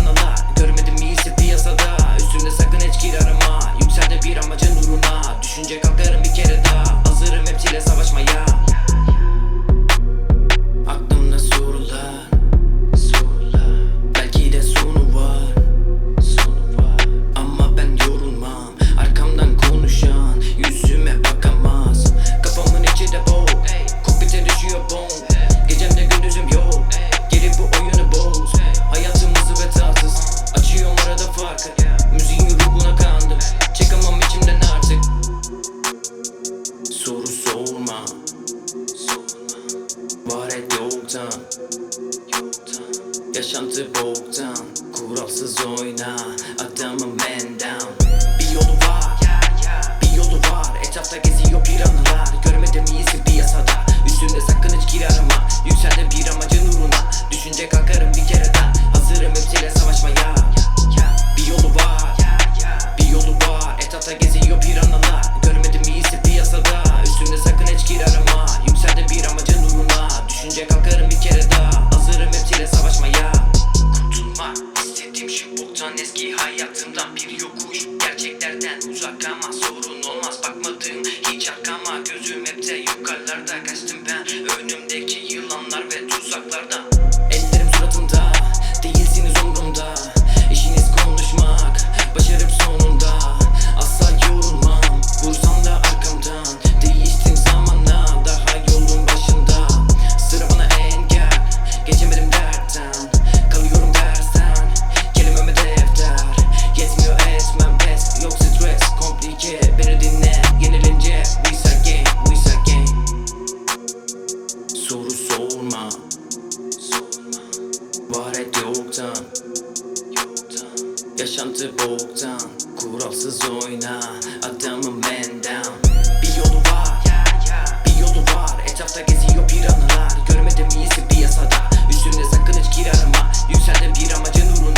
anılar. Görmedim iyisi piyasada, üstümde sakın hiç gir arama. Yükseldi bir amacın uğruna, düşünce kalkarım bir kere daha. Hazırım hepsiyle savaşmaya. Aklımda sorular, belki de sonu var. Ama ben yorulmam, arkamdan konuşan yüzüme bakamaz. Kafamın içi de boğ, kokpite düşüyor bom. Gecemde gündüzüm yok, gelip bu oyunu boz. Hayatımızı ve tatsız, açıyorum arada farkı. Müziğin ruhuna kandım, çıkamam içimden artık. Soru sorma, var et yoktan. Yaşantı boktan, kuralsız oyna. Adamım man down. Bir yolu var, bir yolu var. Etrafta geziyor piranhalar. Görmedim iyisi piyasada, üstümde sakın hiç gir arama. Yükseldim bir amacın uğruna, düşünce kalkarım bir kere daha. Hazırım hepsiyle savaşmaya. Bir yolu var, bir yolu var. Etrafta geziyor piranhalar. Görmedim iyisi piyasada, üstümde sakın hiç gir arama. Yükseldim bir amacın uğruna, düşünce kalkarım bir kere daha. Hazırım hepsiyle savaşmaya. Kurtulmak istediğim şu boktan eski hayatımdan bir yokuş. Gerçeklerden uzak ama sorun olmaz, bakmadım hiç arkama. Gözüm hep de yukarılarda, kaçtım ben önümdeki yılanlar ve tuzaklardan. Ellerim suratımda, değilsiniz umrumda. İşiniz konuşmak, başarıp sonunda. Asla yorulmam, vursam da arkamdan. Değiştim zamanla, daha yolun başında. Sıra bana engel, geçemedim dertten. Kalıyorum dersten, kelimeme defter. Yetmiyor etmem pes, yok stres, komplike. Beni dinle, yenilince we start game, we start game. Soru sorma, var et yoktan. Yaşantı boktan, kuralsız oyna. Adamım man down. Bir yolu var, bir yolu var. Etrafta geziyor piranhalar. Görmedim iyisi piyasada, üstümde sakın hiç gir arama. Yükseldim bir amacın uğruna,